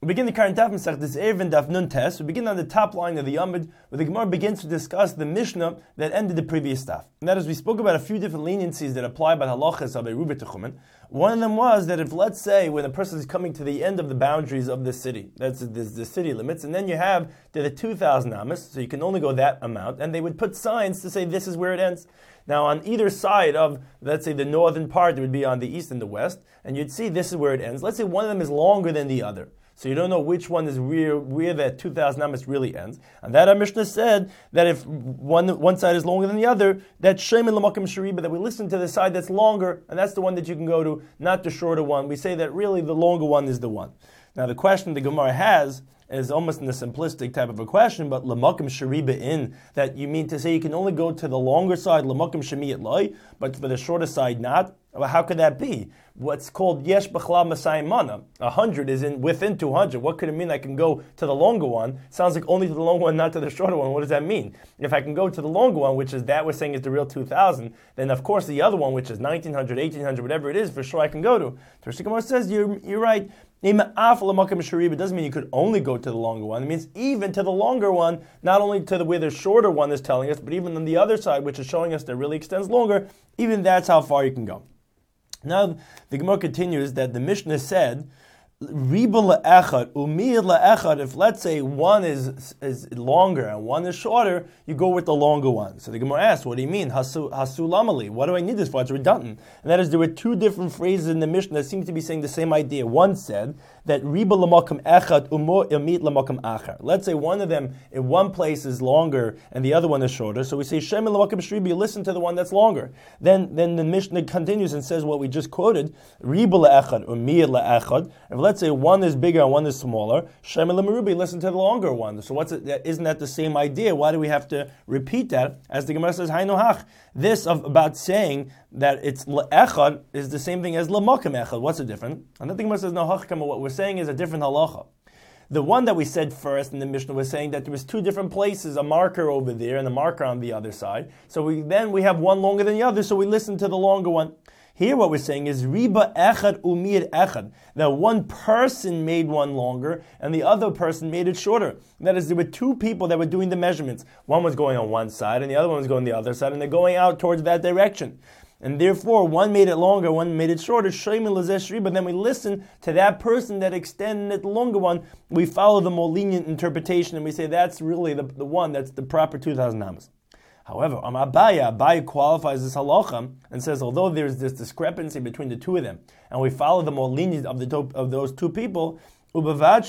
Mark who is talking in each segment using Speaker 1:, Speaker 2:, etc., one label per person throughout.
Speaker 1: We begin the current daf Masechtas Eruvin daf Nun Tes. We begin on the top line of the Yamud, where the Gemara begins to discuss the Mishnah that ended the previous daf. And that is, we spoke about a few different leniencies that apply by the halachas of Eruva Techumen. One of them was that if, let's say, when a person is coming to the end of the boundaries of the city, that's the city limits, and then you have the 2,000 amas, so you can only go that amount, and they would put signs to say this is where it ends. Now, on either side of, let's say, the northern part, it would be on the east and the west, and you'd see this is where it ends. Let's say one of them is longer than the other. So you don't know which one is where that 2,000 amas really ends. And that our Mishnah said that if one side is longer than the other, that Shemin L'Makom Shariba, that we listen to the side that's longer, and that's the one that you can go to, not the shorter one. We say that really the longer one is the one. Now the question the Gemara has is almost in the simplistic type of a question, but L'Makom Shariba in, that you mean to say you can only go to the longer side, L'Makom Shemi Loi, but for the shorter side not? Well, how could that be? What's called Yesh B'chla Masayim Mana. 100 is within 200. What could it mean I can go to the longer one? Sounds like only to the longer one, not to the shorter one. What does that mean? If I can go to the longer one, which is that we're saying is the real 2,000, then of course the other one, which is 1,900, 1,800, whatever it is, for sure I can go to. Tereshit Gemara says, you're right. It doesn't mean you could only go to the longer one. It means even to the longer one, not only to where the shorter one is telling us, but even on the other side, which is showing us that really extends longer, even that's how far you can go. Now, the Gemara continues that the Mishnah said, Riba la'echad, umiyad la'echad, if let's say one is longer and one is shorter, you go with the longer one. So the Gemara asks, what do you mean? Hasulamali, what do I need this for? It's redundant. And that is, there were two different phrases in the Mishnah that seem to be saying the same idea. One said that Riba l'makam echad, umiyad l'makam achar. Let's say one of them in one place is longer and the other one is shorter. So we say, Shemin l'makam shribi, you listen to the one that's longer. Then the Mishnah continues and says what we just quoted, Riba la'echad, umiyad la'echad. If let's say one is bigger and one is smaller, Shemin l'merubi, listen to the longer one. So isn't that the same idea? Why do we have to repeat that? As the Gemara says, Hainu hach. This about saying that it's le'echad is the same thing as l'makam echad. What's the difference? And the Gemara says, no hachkama, what we're saying is a different halacha. The one that we said first in the Mishnah was saying that there was two different places, a marker over there and a marker on the other side. So we have one longer than the other, so we listen to the longer one. Here what we're saying is Riba Echad Umir Echad. That one person made one longer and the other person made it shorter. That is, there were two people that were doing the measurements. One was going on one side and the other one was going the other side, and they're going out towards that direction. And therefore, one made it longer, one made it shorter. But then we listen to that person that extended the longer one. We follow the more lenient interpretation and we say that's really the one that's the proper 2,000 amas. However, Abaye qualifies this halacha and says, although there's this discrepancy between the two of them, and we follow the more lenient of those two people, but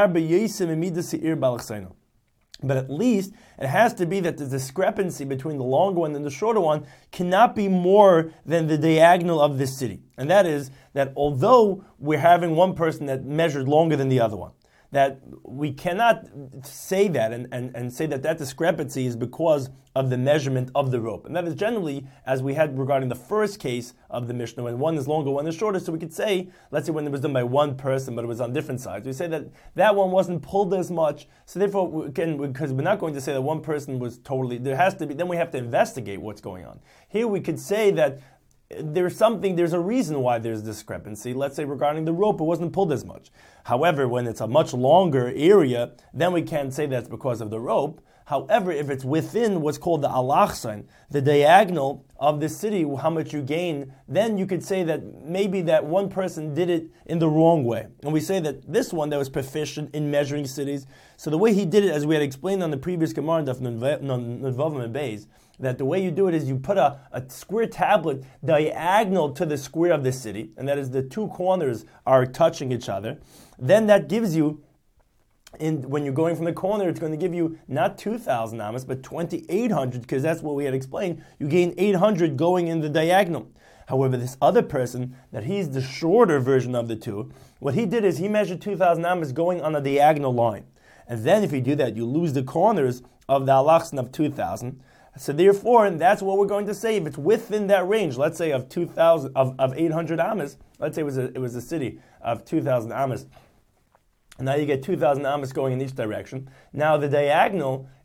Speaker 1: at least it has to be that the discrepancy between the longer one and the shorter one cannot be more than the diagonal of this city. And that is that although we're having one person that measured longer than the other one, that we cannot say that and say that discrepancy is because of the measurement of the rope. And that is generally, as we had regarding the first case of the Mishnah, when one is longer, one is shorter. So we could say, let's say when it was done by one person, but it was on different sides, we say that one wasn't pulled as much. So therefore, again, because we're not going to say that one person was totally, then we have to investigate what's going on. Here we could say that there's a reason why there's discrepancy. Let's say regarding the rope, it wasn't pulled as much. However, when it's a much longer area, then we can't say that's because of the rope. However, if it's within what's called the alachsan, the diagonal of the city, how much you gain, then you could say that maybe that one person did it in the wrong way. And we say that this one that was proficient in measuring cities, so the way he did it, as we had explained on the previous Gemara, Daf Nunvavim and Beis, that the way you do it is you put a square tablet diagonal to the square of the city, and that is the two corners are touching each other. Then that gives you, when you're going from the corner, it's going to give you not 2,000 amas, but 2,800, because that's what we had explained. You gain 800 going in the diagonal. However, this other person, that he's the shorter version of the two, what he did is he measured 2,000 amas going on a diagonal line. And then if you do that, you lose the corners of the alachsan of 2,000. So therefore, that's what we're going to say. If it's within that range, let's say of 2,000 of 800 amas, let's say it was a city of 2,000 amas. Now you get 2,000 amas going in each direction. Now the diagonal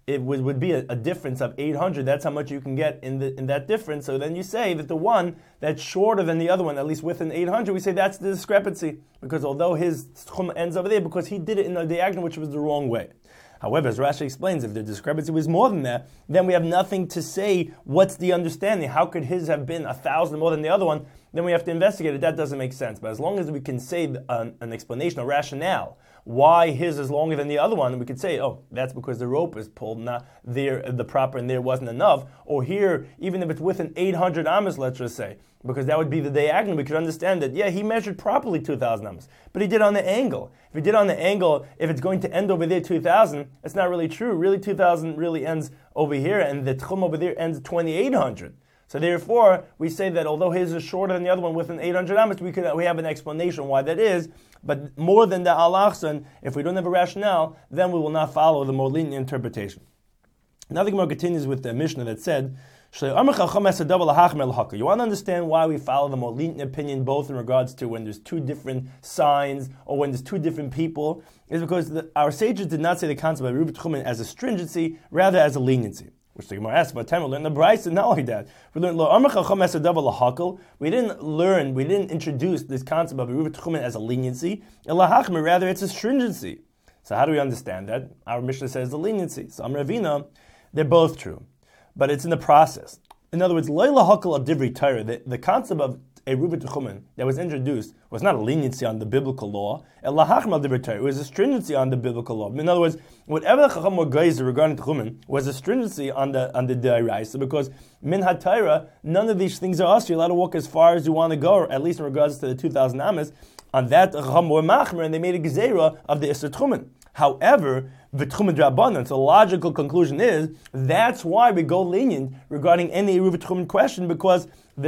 Speaker 1: it would be a difference of 800. That's how much you can get in that difference. So then you say that the one that's shorter than the other one, at least within 800, we say that's the discrepancy. Because although his tchum ends over there, because he did it in the diagonal, which was the wrong way. However, as Rashi explains, if the discrepancy was more than that, then we have nothing to say what's the understanding. How could his have been 1,000 more than the other one? Then we have to investigate it. That doesn't make sense. But as long as we can say an explanation, a rationale, why his is longer than the other one, and we could say, oh, that's because the rope is pulled, not there, the proper and there wasn't enough. Or here, even if it's within 800 amas, let's just say, because that would be the diagonal, we could understand that, yeah, he measured properly 2,000 amas, but he did on the angle. If he did on the angle, if it's going to end over there 2,000, it's not really true. Really, 2,000 really ends over here, and the tchum over there ends 2,800. So therefore, we say that although his is shorter than the other one within 800 amas, we have an explanation why that is. But more than the alachson, if we don't have a rationale, then we will not follow the more lenient interpretation. Now the Gemara continues with the Mishnah that said, you want to understand why we follow the more lenient opinion, both in regards to when there's two different signs or when there's two different people, is because our sages did not say the concept of Rubit Chumen as a stringency, rather as a leniency. Which the Gemara asks about time. We learned the Bryce, and not only that, we didn't introduce this concept of Rubit Chumen as a leniency, rather it's a stringency. So how do we understand that? Our Mishnah says the leniency. So Amravina, they're both true, but it's in the process. In other words, Leila Hakal of Divrei Torah, the concept of a Rubit Chumen that was introduced was not a leniency on the biblical law. It was a stringency on the biblical law. In other words, whatever the Chacham were geyser regarding Chumen was a stringency on the Deraisa, because min HaTorah, none of these things are us. You're allowed to walk as far as you want to go, or at least in regards to the 2,000 amas. On that, Chacham were machmer, and they made a gezerah of the Isser Chumen. However, v'tchumen drabanan. So the logical conclusion is that's why we go lenient regarding any Eruv Tchumen question, because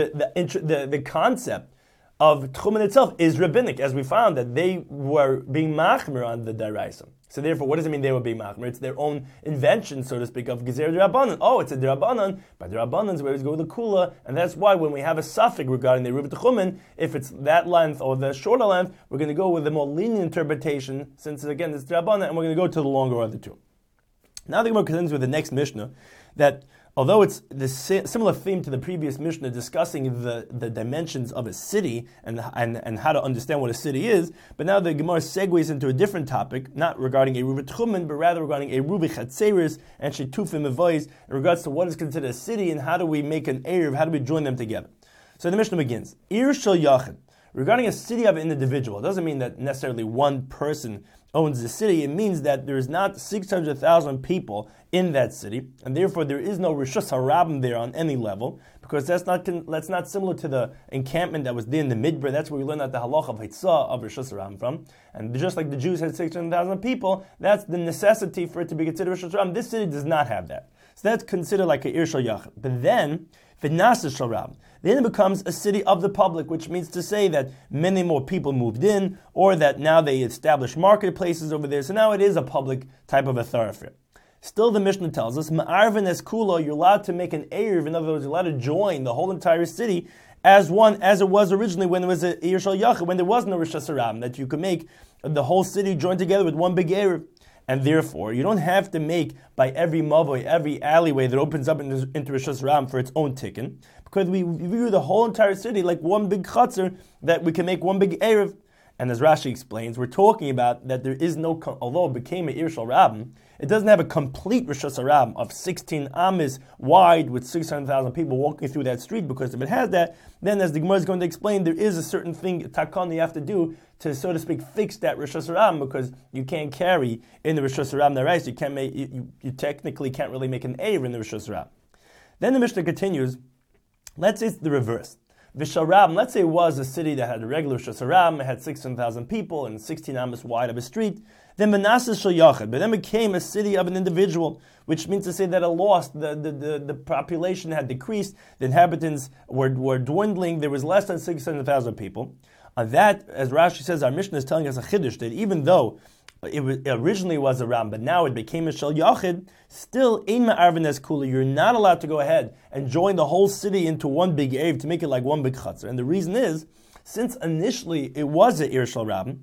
Speaker 1: the concept of Tchumen itself is rabbinic, as we found that they were being machmer on the Daraisa. So therefore, what does it mean they were being machmer? It's their own invention, so to speak, of Gezer Drabanan. Oh, it's a Drabanan. By Drabanans, we always go with the Kula, and that's why when we have a suffix regarding the Eruv Tchumen, if it's that length or the shorter length, we're going to go with the more lenient interpretation, since again it's Drabanan, and we're going to go to the longer of the two. Now the Gemara continues with the next Mishnah, that although it's the similar theme to the previous Mishnah discussing the dimensions of a city and how to understand what a city is, but now the Gemara segues into a different topic, not regarding a Rubi Tchumen, but rather regarding a Rubi Chatzeris and Shetufim Evois, in regards to what is considered a city and how do we make an Erev, how do we join them together. So the Mishnah begins, Ir Shel Yachid. Regarding a city of an individual, it doesn't mean that necessarily one person owns the city. It means that there is not 600,000 people in that city, and therefore there is no Rishus HaRabim there on any level, because that's not similar to the encampment that was there in the Midbar. That's where we learned that the halach of Hitzah of Rishus HaRabim from. And just like the Jews had 600,000 people, that's the necessity for it to be considered Rishus HaRabim. This city does not have that. So that's considered like a Ir Shel Yachid. But then, V'nasa Shel Rabim, then it becomes a city of the public, which means to say that many more people moved in, or that now they established marketplaces over there, so now it is a public type of a thoroughfare. Still, the Mishnah tells us, Ma'arvin es kulo, you're allowed to make an Erev, in other words, you're allowed to join the whole entire city as one, as it was originally when there was a Ir Shel Yachid, when there was no Rishus HaRabim, that you could make the whole city join together with one big Erev. And therefore, you don't have to make by every mavoi, every alleyway that opens up into Rishus HaRabim for its own tikkun, because we view the whole entire city like one big chutzner that we can make one big Erev. And as Rashi explains, we're talking about that there is no, although it became an Ir Shel Rabim, it doesn't have a complete Rishus HaRabim of 16 amis wide with 600,000 people walking through that street, because if it has that, then as the Gemara is going to explain, there is a certain thing, takon, you have to do to, so to speak, fix that Rishus HaRabim, because you can't carry in the Rishus HaRabim the rice, you can't make, you technically can't really make an Erev in the Rishus HaRabim. Then the Mishnah continues, let's say it's the reverse. Visharabim, let's say it was a city that had a regular Rishus HaRabim, it had 600,000 people and 16 amas wide of a street. Then Manasseh Shel Yachid, but then became a city of an individual, which means to say that it lost, the population had decreased, the inhabitants were dwindling, there was less than 600,000 people. On that, as Rashi says, our Mishnah is telling us a chiddush, that even though it originally was a Ram, but now it became a Shel Yachid, still, Ein Ma'arvin es Kula, you're not allowed to go ahead and join the whole city into one big Erev to make it like one big Chatzar. And the reason is, since initially it was a Ir Shel Rabim,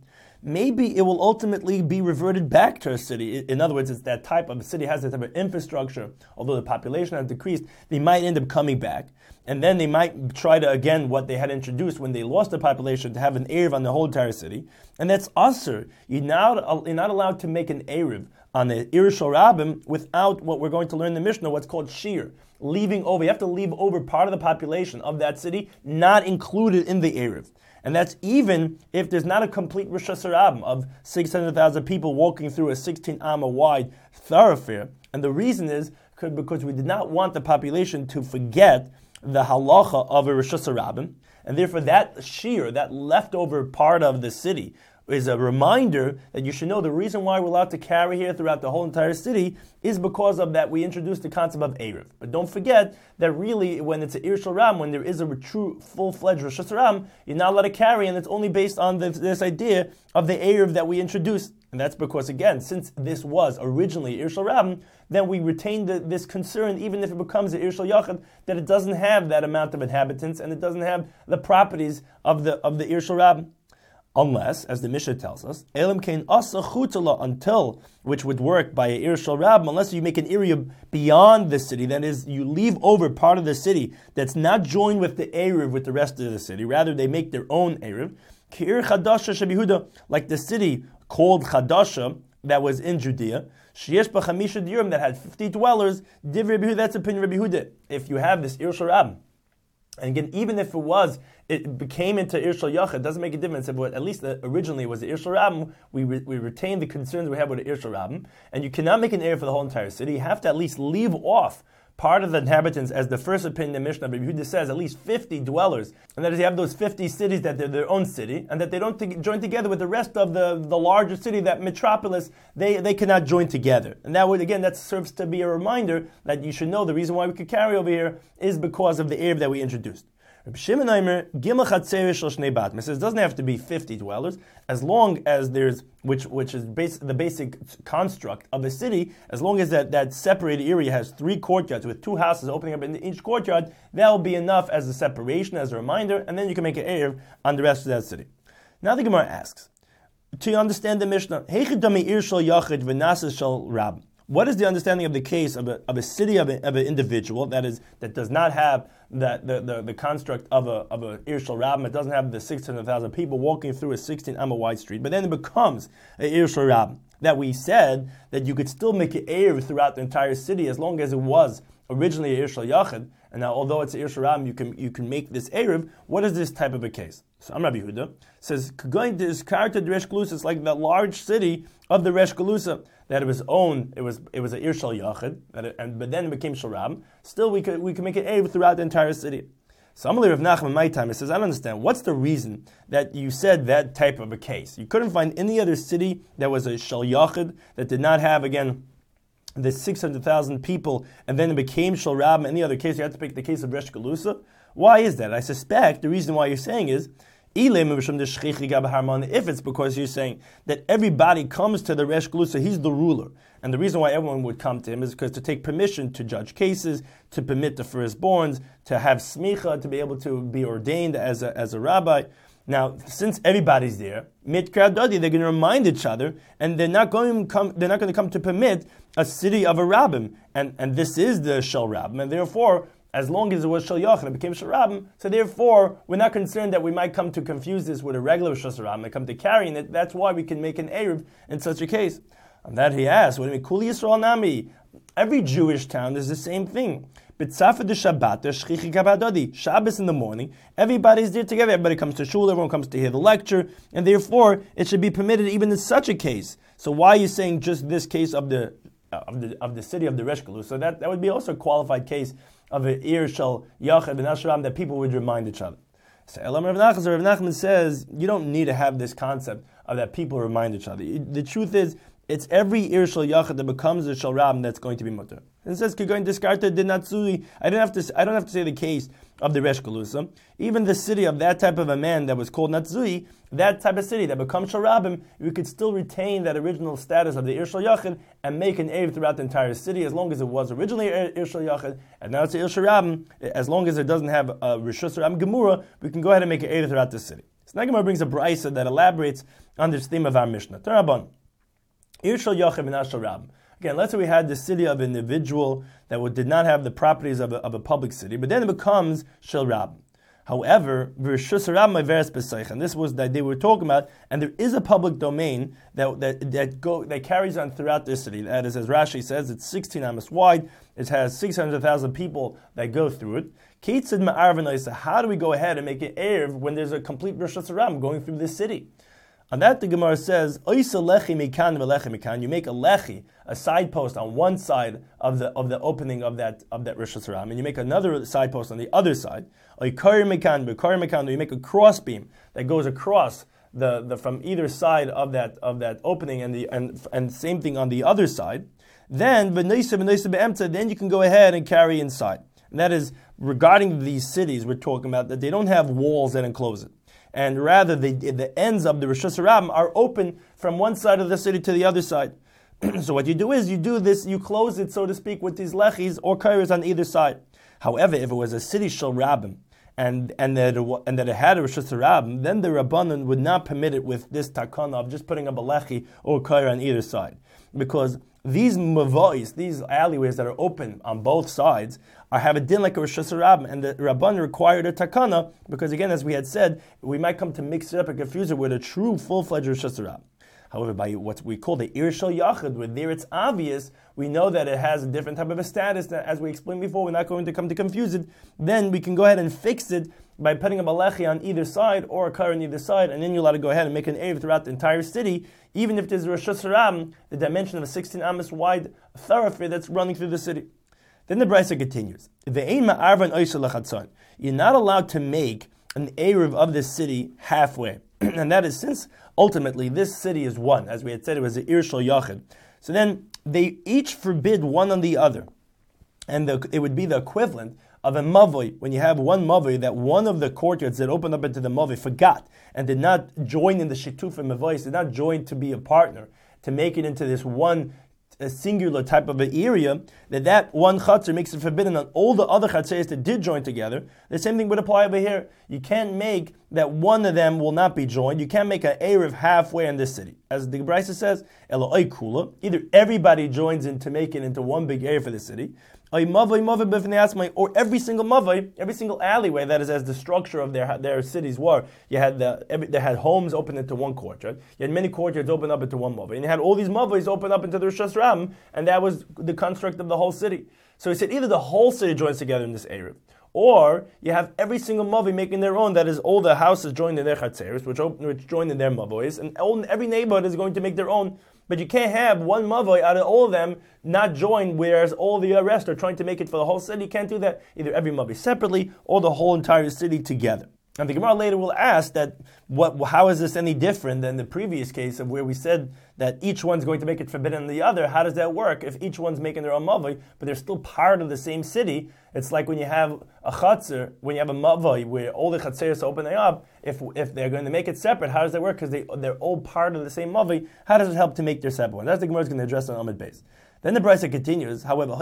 Speaker 1: maybe it will ultimately be reverted back to a city. In other words, it's that type of a city has that type of infrastructure. Although the population has decreased, they might end up coming back. And then they might try to, again, what they had introduced when they lost the population, to have an Erev on the whole entire city. And that's Asr. You're not allowed to make an Erev on the Ir Shel Rabim without what we're going to learn in the Mishnah, what's called Shir. Leaving over. You have to leave over part of the population of that city, not included in the Erev. And that's even if there's not a complete Rosh Hashanah of 600,000 people walking through a 16 amma wide thoroughfare. And the reason is because we did not want the population to forget the halacha of a Rosh Hashanah, and therefore that shir, that leftover part of the city, is a reminder that you should know the reason why we're allowed to carry here throughout the whole entire city is because of that we introduced the concept of Erev. But don't forget that really when it's an Ir Shel Ram, when there is a true full-fledged Rosh Hashanah, you're not allowed to carry, and it's only based on this idea of the Erev that we introduced. And that's because, again, since this was originally Ir Shel Ram, then we retain this concern, even if it becomes an Ir Shel Yachid, that it doesn't have that amount of inhabitants and it doesn't have the properties of the Ir Shel Ram. Unless, as the Mishnah tells us, Elam Kain Asa Chutala, until, which would work by Ir Shel Rab, unless you make an area beyond the city, that is, you leave over part of the city that's not joined with the Erev with the rest of the city, rather they make their own Erev. K'ir Chadasha Shebihuda, like the city called Chadasha that was in Judea, Sheyesh B'chamisha Diurim, that had 50 dwellers, Div Rabbi Yehuda, that's opinion Rabbi Yehuda. If you have this Ir Shel Rab, and again, even if it became into Ir Shel Yachid, it doesn't make a difference. But at least originally it was the Ir Shel Rabim, we retain the concerns we have with the Ir Shel Rabim, and you cannot make an area for the whole entire city. You have to at least leave off part of the inhabitants, as the first opinion in the Mishnah, Rabbi Yehuda says, at least 50 dwellers. And that is, you have those 50 cities that they're their own city, and that they don't join together with the rest of the larger city, that metropolis, they cannot join together. And that would, again, that serves to be a reminder that you should know the reason why we could carry over here is because of the Erev that we introduced. Rabbi Shimon Aimer, Gimel Chatzerish Shel Shnei Batma, says it doesn't have to be 50 dwellers, as long as there's, which is the basic construct of a city, as long as that separated area has 3 courtyards with 2 houses opening up in each courtyard, that will be enough as a separation, as a reminder, and then you can make an Erev on the rest of that city. Now the Gemara asks, to understand the Mishnah, Heichidami Ir Shel Yachid v'Nasas Shel Rab. What is the understanding of the case of a city of an individual that does not have the construct of a Ir Shel Rabim? It doesn't have the 600,000 people walking through a 16 amma wide street, but then it becomes an Ir Shel Rabim. That we said that you could still make an Erev throughout the entire city as long as it was originally an Ir Shel Yachid. And now, although it's an Ir Shel Rabim, you can make this Erev. What is this type of a case? So Rabbi Yehuda says, going to this character the Resh Galusa, it's like the large city of the Resh Galusa, that it was owned, it was an Ir Shel Yachid, but then it became Shel Rabim. Still, we could make an Erev throughout the entire city. So Amalei Rav Nachman in my time, it says, I don't understand. What's the reason that you said that type of a case? You couldn't find any other city that was a Shel Yachid, that did not have, again, the 600,000 people, and then it became Shel Rabim. Any other case, you had to pick the case of Resh Galusa. Why is that? I suspect the reason why you're saying is, if it's because you're saying that everybody comes to the Resh Galusa, he's the ruler. And the reason why everyone would come to him is because to take permission to judge cases, to permit the firstborns, to have smicha, to be able to be ordained as a rabbi. Now, since everybody's there, they're going to remind each other, and they're not going to come to permit a city of a rabbim, and this is the Shel Rabim, and therefore, as long as it was Shel Yachid, it became Shel Rabim, so therefore, we're not concerned that we might come to confuse this with a regular Shel Rabim, and come to carrying it. That's why we can make an Erev in such a case. And that he asked, what do you mean? Kuli Yisrael Nami. Every Jewish town is the same thing. Shabbos in the morning, everybody's there together. Everybody comes to shul, everyone comes to hear the lecture, and therefore it should be permitted even in such a case. So why are you saying just this case of the city of the Resh Galusa? So that would be also a qualified case of an Ir Shel Yachid and Ashram that people would remind each other. So Rav Nachman says you don't need to have this concept of that people remind each other. The truth is, it's every Ir Shel Yachid that becomes a Shel Rabim that's going to be mutter. And it says, Kigoin diskarta did not sui. I don't have to say the case of the Resh Galusa. Even the city of that type of a man that was called Natsui, that type of city that becomes Shel Rabim, we could still retain that original status of the Ir Shel Yachid and make an Erev throughout the entire city as long as it was originally Ir Shel Yachid, and now it's Ir Shel Rabim. As long as it doesn't have a Rishus Rabim Gemura, we can go ahead and make an Erev throughout the city. So now Gemara brings a brisa that elaborates on this theme of our Mishnah. Tarabon. Irshal Yachim and Ashal Rab. Again, let's say we had the city of an individual that did not have the properties of a public city, but then it becomes Shel Rab. However, and this was that they were talking about, and there is a public domain that carries on throughout the city. That is, as Rashi says, it's 16 amos wide. It has 600,000 people that go through it. How do we go ahead and make it erev when there's a complete Rosh Hashanah going through this city? On that, the Gemara says, you make a lechi, a side post on one side of the opening of that Rosh Hashanah, and you make another side post on the other side. You make a cross beam that goes across the from either side of that opening, and same thing on the other side. Then you can go ahead and carry inside. And that is regarding these cities we're talking about, that they don't have walls that enclose it. And rather, the ends of the Rosh Hashanah are open from one side of the city to the other side. So what you do is, you close it, so to speak, with these lechis or kairos on either side. However, if it was a city shel rabbim, and that it had a Rosh Hashanah, then the Rabbanan would not permit it with this takana of just putting up a lechi or kair on either side. Because these mavois, these alleyways that are open on both sides, have a din like a Rosh Hashanah, and the Rabban required a takana, because again, as we had said, we might come to mix it up and confuse it with a true full-fledged Rosh Hashanah. However, by what we call the Irshal Yachid, where there it's obvious, we know that it has a different type of a status, that, as we explained before, we're not going to come to confuse it, then we can go ahead and fix it by putting a lechi on either side, or a kar on either side, and then you're allowed to go ahead and make an erev throughout the entire city, even if there's Rosh Hashanah, the dimension of a 16 amos wide thoroughfare that's running through the city. Then the brisa continues. You're not allowed to make an erev of this city halfway. And that is, since ultimately this city is one, as we had said, it was the Irshal Yachid. So then they each forbid one on the other. And it would be the equivalent of a mavoi, when you have one mavoi, that one of the courtyards that opened up into the mavoi forgot and did not join in the shituf and mavois, did not join to be a partner, to make it into this one a singular type of an area, that one chatzar makes it forbidden on all the other chatzars that did join together. The same thing would apply over here. You can't make that one of them will not be joined. You can't make an erev halfway in this city. As the Brisa says, Eloi kula, either everybody joins in to make it into one big area for the city, or every single mavai, every single alleyway, that is as the structure of their cities were. You had they had homes open into one courtyard. You had many courtyards open up into one mavai, and you had all these mavais open up into the Rosh Hashanah, and that was the construct of the whole city. So he said either the whole city joins together in this area, or you have every single mavai making their own. That is, all the houses joined in their chatzeres, which joined in their mavais, and every neighborhood is going to make their own. But you can't have one mavoi out of all of them not join, whereas all the rest are trying to make it for the whole city. You can't do that. Either every mavoi separately or the whole entire city together. And the Gemara later will ask that, how is this any different than the previous case of where we said that each one's going to make it forbidden on the other? How does that work if each one's making their own mavoi, but they're still part of the same city? It's like when you have a chatzar, when you have a mavoi where all the chatzeres are opening up, if they're going to make it separate, how does that work? Because they're all part of the same mavoi. How does it help to make their separate one? That's the Gemara is going to address on Amud Beis. Then the Brisa continues, however,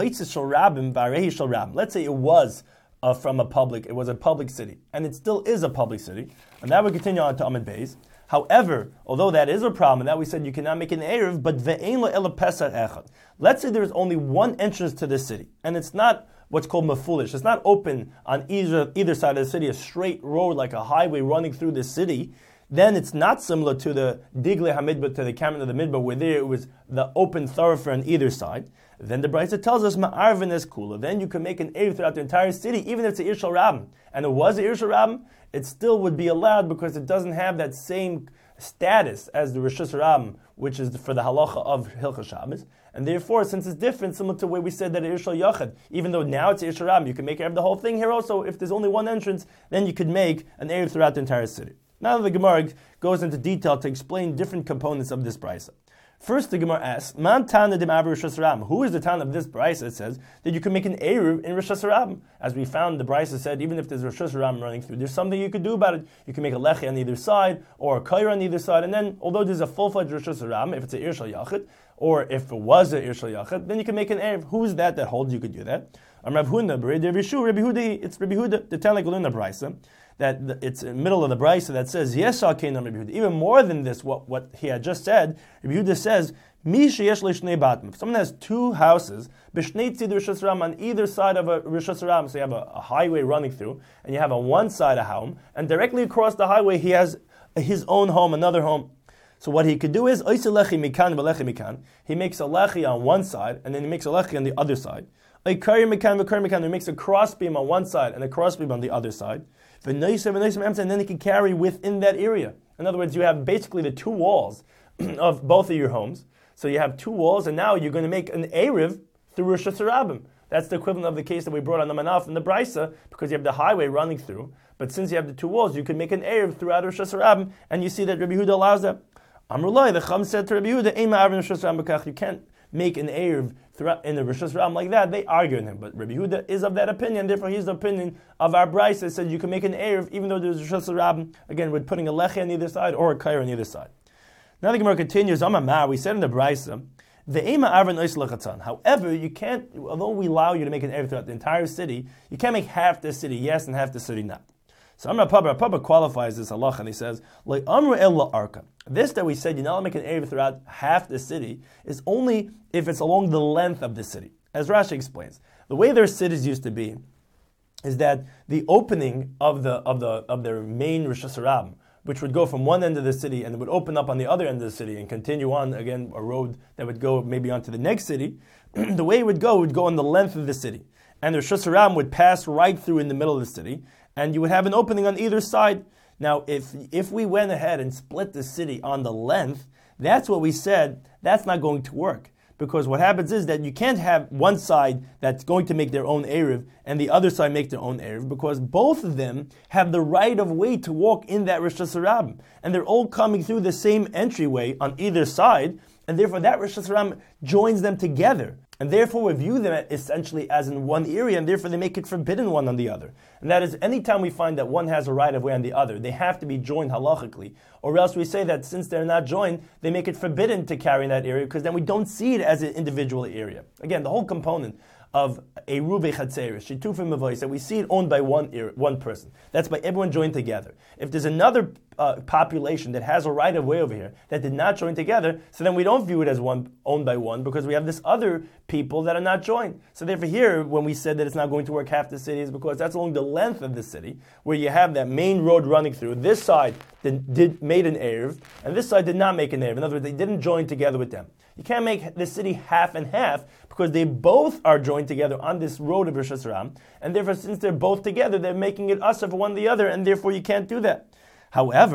Speaker 1: let's say it was it was a public city, and it still is a public city, and that would continue on to Amud Beis. However, although that is a problem, and that we said you cannot make an erev, but ve'ein lo ela pesach echad. Let's say there is only one entrance to this city, and it's not what's called mafulish. It's not open on either side of the city, a straight road like a highway running through the city. Then it's not similar to the Digle HaMidbar, to the Kamen of the Midbar, where there it was the open thoroughfare on either side. Then the Brisa tells us, Ma'arvin is kula. Then you can make an erev throughout the entire city, even if it's a Irshal Rabbim. And it was a Irshal Rabbim, it still would be allowed because it doesn't have that same status as the Rosh Hashanah, which is for the halacha of Hilchos Shabbos. And therefore, since it's different, similar to where we said that Irshal Yachid, even though now it's Irshal Rabbim, you can make erev the whole thing. Here also, if there's only one entrance, then you could make an erev throughout the entire city. Now the Gemara goes into detail to explain different components of this brisa. First, the Gemara asks, Man Tana de Rosh Hashanah. Who is the Tana of this brisa? It says that you can make an eruv in Rosh Hashanah. As we found, the brisa said, even if there's Rosh Hashanah running through, there's something you could do about it. You can make a lechi on either side, or a kaira on either side, and then, although there's a full-fledged Rosh Hashanah, if it's an Irshal Yachid, or if it was an Irshal Yachid, then you can make an eruv. Who is that holds you could do that? Rav Huna, it's Rabbi Huda, the Tana Galuna brisa, that it's in the middle of the brisa that says yes, even more than this, what he had just said, Rabbi Yehuda says, if someone has two houses, on either side of a Rishus Harabim, so you have a highway running through, and you have on one side a home, and directly across the highway he has his own home, another home. So what he could do is, he makes a lechi on one side, and then he makes a lechi on the other side. He makes a crossbeam on one side and a crossbeam on the other side. And then he can carry within that area. In other words, you have basically the two walls of both of your homes. So you have two walls, and now you're going to make an Erev through Rosh Hashanah. That's the equivalent of the case that we brought on the Manaf in the Brisa, because you have the highway running through. But since you have the two walls, you can make an Erev throughout Rosh Hashanah, and you see that Rabbi Yehuda allows that. Amrullah, the Chum said to Rabbi Yehuda, you can't make an Erev throughout in the Rosh Hashanah like that. They argue in him, but Rabbi Yehuda is of that opinion. Therefore, he's the opinion of our Brisa that said you can make an Erev even though there's Rosh Hashanah. Again, with putting a lechi on either side or a kair on either side. Now the Gemara continues. We said in the Brisa, the ema avon ois. However, you can't. Although we allow you to make an erev throughout the entire city, you can't make half the city yes and half the city not. So Amar Papa qualifies this halacha and he says, like Amr el arka. This that we said you're not allowed to make an erev throughout half the city is only if it's along the length of the city. As Rashi explains, the way their cities used to be is that the opening of their main Rosh Hashanah, which would go from one end of the city and it would open up on the other end of the city and continue on, again, a road that would go maybe onto the next city, the way it would go on the length of the city. And the Rosh Hashanah would pass right through in the middle of the city, and you would have an opening on either side. Now, if we went ahead and split the city on the length, that's what we said, that's not going to work. Because what happens is that you can't have one side that's going to make their own Erev and the other side make their own Erev, because both of them have the right of way to walk in that Rosh Hashanah. And they're all coming through the same entryway on either side, and therefore that Rosh Hashanah joins them together. And therefore we view them essentially as in one area, and therefore they make it forbidden one on the other. And that is, anytime we find that one has a right of way on the other, they have to be joined halachically. Or else we say that since they're not joined, they make it forbidden to carry in that area, because then we don't see it as an individual area. Again, the whole component of a Rubei Chatzeris, Shitufim Mavois, that we see it owned by one person. That's by everyone joined together. If there's another population that has a right of way over here that did not join together, so then we don't view it as one owned by one, because we have this other people that are not joined. So therefore here, when we said that it's not going to work half the city, is because that's along the length of the city, where you have that main road running through. This side made an Erev, and this side did not make an Erev. In other words, they didn't join together with them. You can't make the city half and half, because they both are joined together on this road of Rosh Hashanah, and therefore since they're both together, they're making it usher for one the other, and therefore you can't do that. However,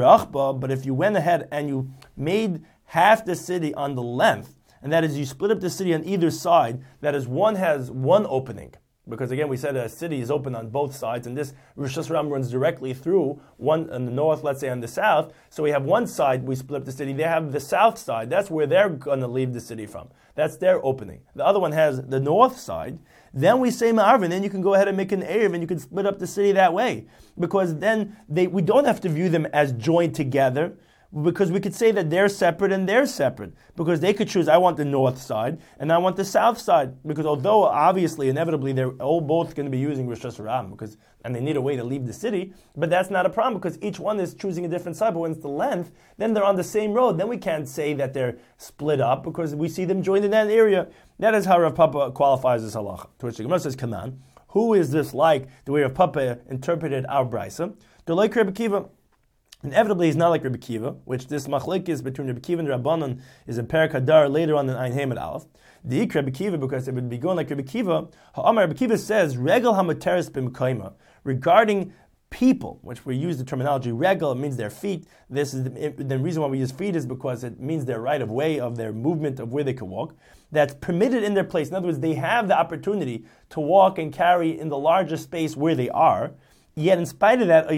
Speaker 1: but if you went ahead and you made half the city on the length, and that is you split up the city on either side, that is one has one opening, because again we said a city is open on both sides, and this Rosh Hashanah runs directly through, one on the north, let's say on the south, so we have one side, we split up the city, they have the south side, that's where they're going to leave the city from. That's their opening. The other one has the north side. Then we say Ma'arvin, then you can go ahead and make an Erev, and you can split up the city that way. Because then we don't have to view them as joined together, because we could say that they're separate and they're separate. Because they could choose, I want the north side, and I want the south side. Because although, obviously, inevitably, they're all both going to be using Rosh Hashanah, and they need a way to leave the city, but that's not a problem, because each one is choosing a different side. But when it's the length, then they're on the same road. Then we can't say that they're split up, because we see them joined in that area. That is how Rav Papa qualifies this halacha. To which the Gemara says, Kaman, who is this like the way Rav Papa interpreted our brisa? The like Rebbe Kiva. Inevitably, he's not like Rebbe Kiva, which this machlekes between Rebbe Kiva and Rabbanan is in Perek Hadar later on in Ein Hamed Aleph. The Rebbe Kiva, because it would be going like Rebbe Kiva. Ha'amar Rebbe Kiva says, Regel hamateres b'mekayma, regarding people, which we use the terminology regel, it means their feet. This is the reason why we use feet is because it means their right of way, of their movement, of where they can walk. That's permitted in their place. In other words, they have the opportunity to walk and carry in the larger space where they are. Yet in spite of that,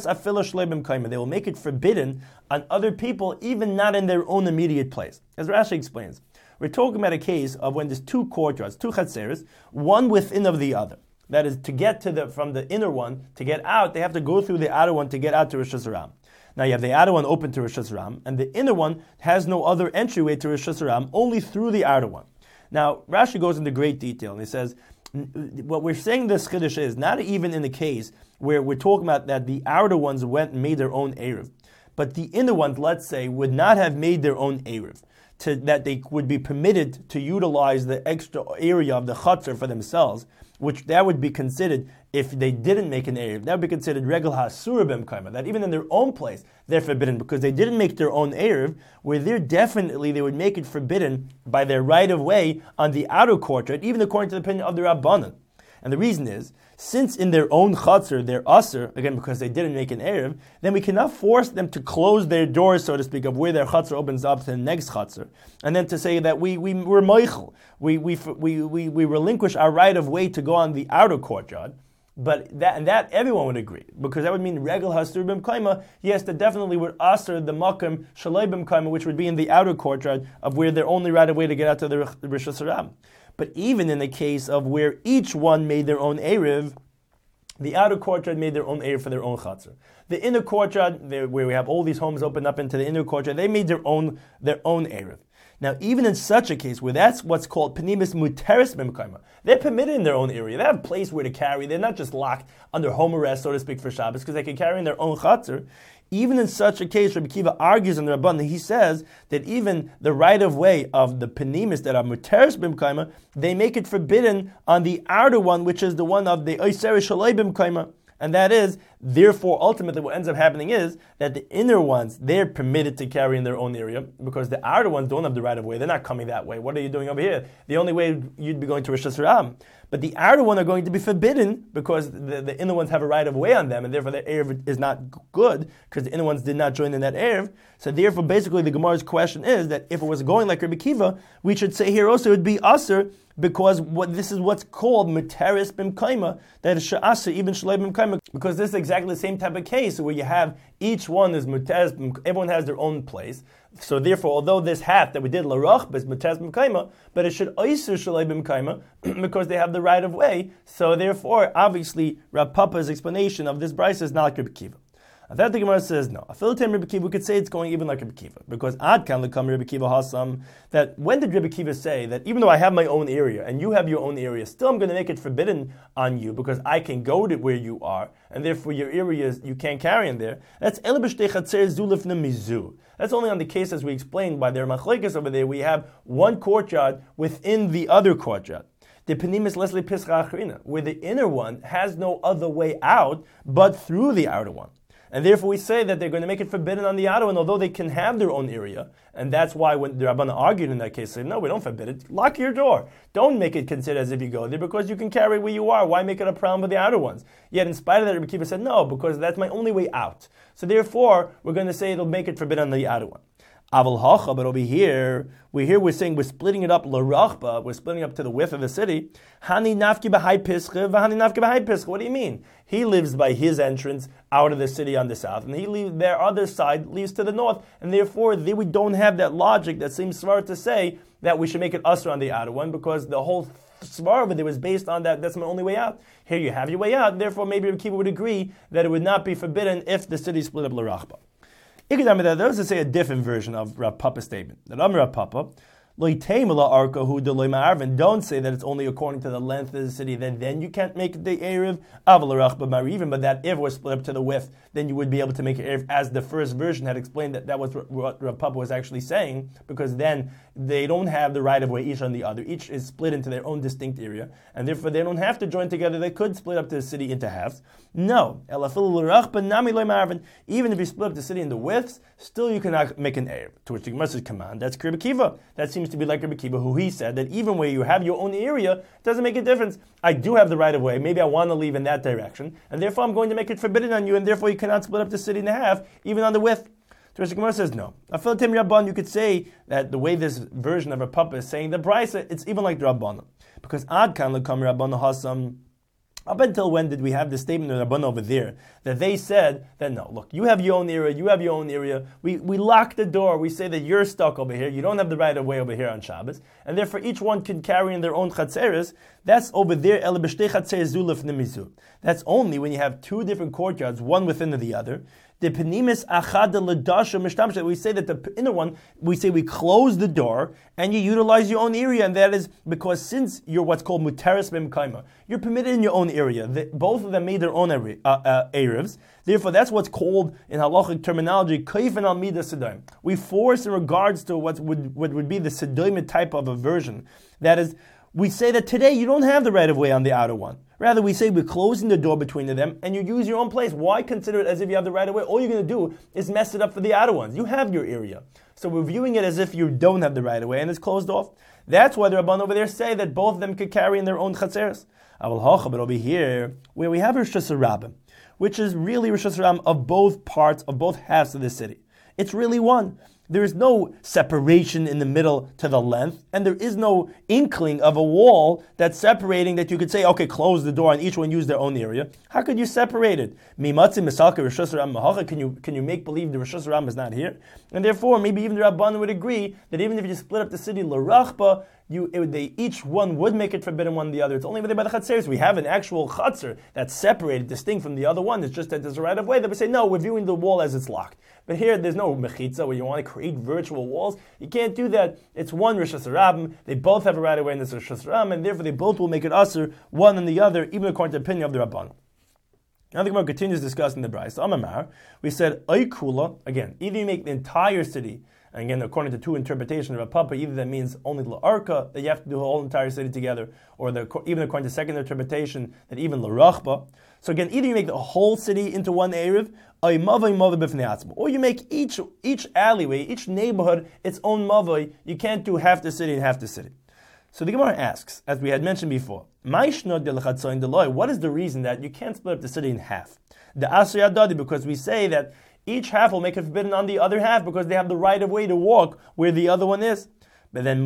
Speaker 1: they will make it forbidden on other people, even not in their own immediate place. As Rashi explains, we're talking about a case of when there's two courtyards, two chatzeres, one within of the other. That is, to get from the inner one, to get out, they have to go through the outer one to get out to Rosh Hashanah. Now you have the outer one open to Rosh Hashanah, and the inner one has no other entryway to Rosh Hashanah, only through the outer one. Now, Rashi goes into great detail, and he says, What we're saying this chiddush is not even in the case where we're talking about that the outer ones went and made their own eruv, but the inner ones, let's say, would not have made their own eruv, that they would be permitted to utilize the extra area of the chutzner for themselves, which that would be considered, if they didn't make an eruv, that would be considered regel hasura b'mkayma, that even in their own place they're forbidden because they didn't make their own eruv, where they're definitely they would make it forbidden by their right of way on the outer courtyard, even according to the opinion of the Rabbanan. And the reason is, since in their own chutzner they're usher, again because they didn't make an eruv, then we cannot force them to close their doors, so to speak, of where their chutzner opens up to the next chutzner, and then to say that we're meichel, we relinquish our right of way to go on the outer courtyard. But that everyone would agree, because that would mean regel hasur b'mkayma. Yes, that definitely would usher the makam shalei b'mkayma, which would be in the outer courtyard of where they're only right of way to get out to the Rishus Harabim. But even in the case of where each one made their own eruv, the outer courtyard made their own eruv for their own chatzar. The inner courtyard, where we have all these homes open up into the inner courtyard, they made their own eruv. Now, even in such a case where that's what's called penimis muteris b'mkayma, they're permitted in their own area. They have a place where to carry. They're not just locked under home arrest, so to speak, for Shabbos, because they can carry in their own chatzar. Even in such a case, Rabbi Kiva argues in the Rabban, he says that even the right of way of the penimis that are muteris b'mkayma, they make it forbidden on the outer one, which is the one of the oiser shalei b'mkayma. And that is, therefore, ultimately what ends up happening is that the inner ones, they're permitted to carry in their own area, because the outer ones don't have the right of way. They're not coming that way. What are you doing over here? The only way you'd be going to Rishus Harabim. But the outer one are going to be forbidden because the inner ones have a right of way on them, and therefore their eruv is not good, because the inner ones did not join in that eruv. So therefore, basically, the Gemara's question is that if it was going like Rabbi Kiva, we should say here also it would be aser, because this is what's called muteris b'mkayma, that is sha'asa, even shalei b'mkayma, because this is exactly the same type of case where you have each one is muteris, everyone has their own place. So therefore, although this hat that we did larach is muteris b'mkayma, but it should oiser shalei b'mkayma because they have the right of way. So therefore, obviously, Rav Papa's explanation of this brisa is not like Rabbi Kiva. That the Gemara says no. Afilatem Rabbi Kiva, we could say it's going even like Rabbi Kiva, because ad kan lekam Rabbi Kiva hasam. That when did Rabbi Kiva say that even though I have my own area and you have your own area, still I'm going to make it forbidden on you because I can go to where you are, and therefore your areas you can't carry in there. That's el b'shtei chatzer zulifna mizu. That's only on the case as we explained by their machlekes over there. We have one courtyard within the other courtyard. The penimis lesli pischa achrina, where the inner one has no other way out but through the outer one. And therefore we say that they're going to make it forbidden on the outer one, although they can have their own area. And that's why when the Rabbana argued in that case, said, no, we don't forbid it. Lock your door. Don't make it considered as if you go there, because you can carry where you are. Why make it a problem with the outer ones? Yet in spite of that, Rabbi Kiva said, no, because that's my only way out. So therefore, we're going to say it'll make it forbidden on the outer one. Aval hacha, but over here, we're saying we're splitting it up l'rachba, we're splitting up to the width of the city. Hani nafki b'hai pischa, v'hani nafki b'hai pischa. What do you mean? He lives by his entrance out of the city on the south, and their other side leads to the north, and therefore we don't have that logic that seems smart to say that we should make it usher on the outer one, because the whole svar over there was based on that. That's my only way out. Here you have your way out. Therefore, maybe Rabbi Kiva would agree that it would not be forbidden if the city split up l'rachba. There's to say a different version of Rav Papa's statement. That Rav Papa, don't say that it's only according to the length of the city, then you can't make the Erev but that if it was split up to the width, then you would be able to make Erev, as the first version had explained that was what Rav Papa was actually saying, because then they don't have the right of way each on the other. Each is split into their own distinct area, and therefore they don't have to join together. They could split up the city into halves. No. Even if you split up the city into widths, still you cannot make an Erev. To which the Gemara says, command, that's Rabbi Kiva. That seems to be like Rabbi Kiva, who he said that even where you have your own area, it doesn't make a difference. I do have the right of way. Maybe I want to leave in that direction, and therefore I'm going to make it forbidden on you, and therefore you cannot split up the city in half, even on the width. So the Gemara says no. Afilatim Rabban, you could say that the way this version of Rav Papa is saying the brisa, it's even like the Rabban, because ad kan lekam Rabban hasam. Up until when did we have the statement of Rabban over there that they said that no, look, you have your own area, you have your own area. We lock the door. We say that you're stuck over here. You don't have the right of way over here on Shabbos, and therefore each one can carry in their own chatzeres. That's over there. That's only when you have two different courtyards, one within the other. The penimis achad ledasha mishtamshet. We say that the inner one, we say we close the door and you utilize your own area, and that is because since you're what's called muteris b'mkaima, you're permitted in your own area. Both of them made their own erevs. Therefore, that's what's called in halachic terminology kaif and al midas sedaim. We force in regards to what would be the sedaim type of a version. That is, we say that today you don't have the right of way on the outer one. Rather, we say we're closing the door between them and you use your own place. Why consider it as if you have the right of way? All you're going to do is mess it up for the outer ones. You have your area. So we're viewing it as if you don't have the right of way and it's closed off. That's why the Rabban over there say that both of them could carry in their own chatzeres. But over here, where we have Rosh Hashanah, which is really Rosh Hashanah of both parts, of both halves of the city. It's really one. There is no separation in the middle to the length, and there is no inkling of a wall that's separating that you could say, okay, close the door and each one use their own area. How could you separate it? Can you make believe the Rosh Hashanah is not here? And therefore, maybe even the Rabban would agree that even if you split up the city l'rachba, each one would make it forbidden one the other. It's only by the chatzeres. We have an actual chatzer that's separated, distinct from the other one. It's just that there's a right of way that we say, no, we're viewing the wall as it's locked. But here, there's no mechitza where you want to create virtual walls. You can't do that. It's one Rosh Hashanah. They both have a right of way in this Rosh Hashanah, and therefore they both will make it usher, one and the other, even according to the opinion of the Rabban. Now the Gemara continues discussing the Brayso. Amamar, we said, Oikula, again, either you make the entire city, and again, according to two interpretations of a papa, either that means only l'arka, that you have to do the whole entire city together, or even according to the second interpretation, that even l'rachba. So again, either you make the whole city into one erev, or you make each alleyway, each neighborhood, its own mavoi. You can't do half the city and half the city. So the Gemara asks, as we had mentioned before, what is the reason that you can't split up the city in half? The Asri Adadi, because we say that each half will make it forbidden on the other half because they have the right of way to walk where the other one is. But then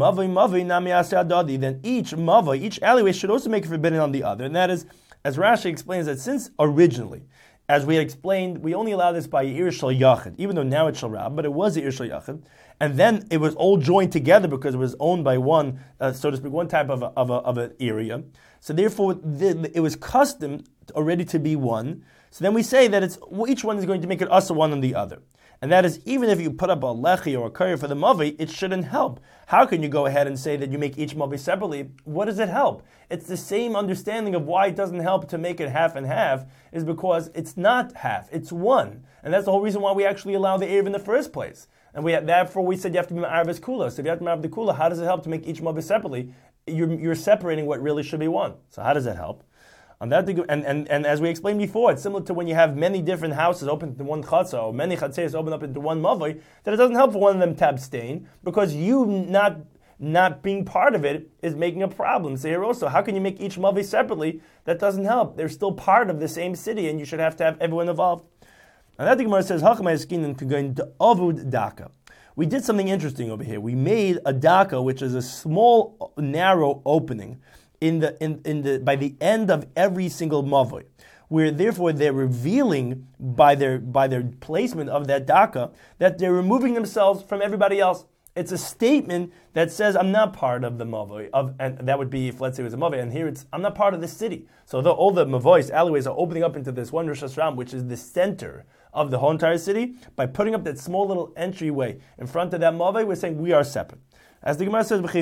Speaker 1: then each alleyway should also make it forbidden on the other. And that is, as Rashi explains, that since originally, as we had explained, we only allow this by Ir Shal Yachid, even though now it's Shal Rab, but it was Ir Shal Yachid. And then it was all joined together because it was owned by one, so to speak, one type of an area. So therefore, it was custom already to be one. So then we say that each one is going to make it us one on the other. And that is, even if you put up a lechi or a curry for the mavi, it shouldn't help. How can you go ahead and say that you make each mavi separately? What does it help? It's the same understanding of why it doesn't help to make it half and half, is because it's not half, it's one. And that's the whole reason why we actually allow the Erev in the first place. And therefore we said you have to be Ma'arvis Kula. So if you have to Ma'arvis the Kula, how does it help to make each mavi separately? You're separating what really should be one. So how does that help? And as we explained before, it's similar to when you have many different houses open to one chatzah, or many chatzeres open up into one mavoi, that it doesn't help for one of them to abstain, because you not being part of it is making a problem. So here also, how can you make each mavoi separately? That doesn't help. They're still part of the same city, and you should have to have everyone involved. And that the Gemara says, avud daka. We did something interesting over here. We made a daka, which is a small, narrow opening by the end of every single mavoi, where therefore they're revealing by their placement of that daka that they're removing themselves from everybody else. It's a statement that says, I'm not part of the mavoi, and that would be if, let's say, it was a mavoi, and here it's, I'm not part of the city. So all the mavois, alleyways are opening up into this one Rosh Hashanah, which is the center of the whole entire city. By putting up that small little entryway in front of that mavoi, we're saying we are separate. As the Gemara says,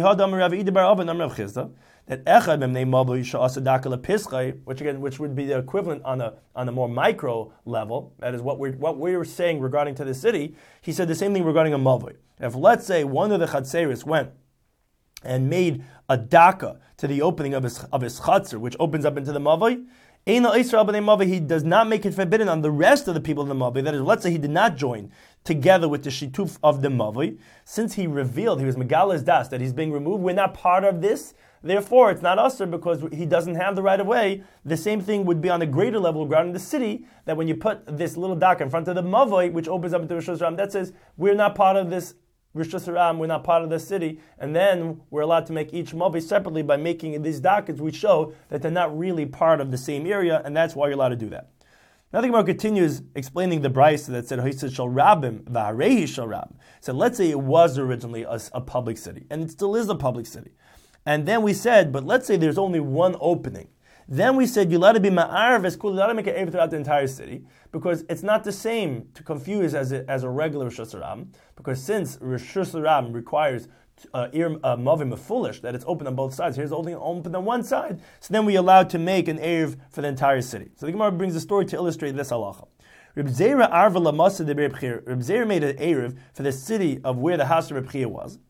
Speaker 1: that echad memnei mavoi she'asa daka lepischai, which would be the equivalent on a more micro level. That is what we're saying regarding to the city. He said the same thing regarding a mavoi. If let's say one of the chatzeris went and made a daka to the opening of his chatzer, which opens up into the mavoi, he does not make it forbidden on the rest of the people of the mavoi. That is, let's say he did not join together with the shituf of the mavoi, since he revealed, he was megalas das, that he's being removed, we're not part of this. Therefore, it's not usher because he doesn't have the right of way. The same thing would be on a greater level regarding the city, that when you put this little daka in front of the mavoi, which opens up into Rosh Hashanah, that says, we're not part of this Rosh Hashanah, we're not part of the city, and then we're allowed to make each mavoi separately by making these dakas. We show that they're not really part of the same area, and that's why you're allowed to do that. Now the Gemara continues explaining the brayso that said, "Hoised shal rabim v'harehi shal rabim." So let's say it was originally a public city, and it still is a public city. And then we said, but let's say there's only one opening. Then we said you let it be ma'arv as cool, you let it make an erev throughout the entire city, because it's not the same to confuse as a regular Rosh Hashanah, because since Rosh Hashanah requires mavim foolish, that it's open on both sides. Here's only open on one side. So then we allowed to make an erev for the entire city. So the Gemara brings a story to illustrate this halacha. Reb Zera made an erev for the city of where the house of Reb Chia was.